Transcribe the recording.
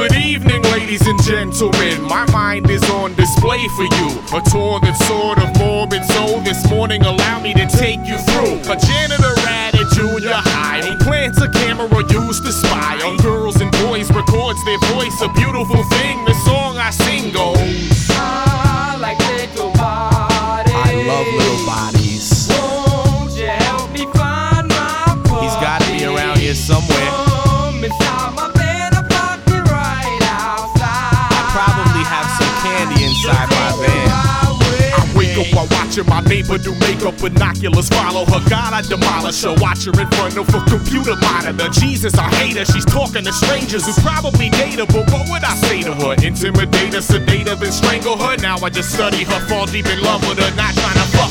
Good evening, ladies and gentlemen. My mind is on display for you. A tour that's sort of morbid, so this morning allow me to take you through a janitor at a junior high who plants a camera used to spy on girls and boys, records their voice. A beautiful thing, the song I sing goes, I like little bodies. I love little bodies. Won't you help me find my boy? He's gotta be around here somewhere. Inside my bed, a pocket right outside. I probably have some candy inside my van. I wake up while watching my neighbor do makeup, binoculars follow her. God, I demolish her. Watch her in front of a computer monitor. Jesus, I hate her. She's talking to strangers who probably date her, but what would I say to her? Intimidate her, sedate her, then strangle her. Now I just study her, fall deep in love with her, not trying to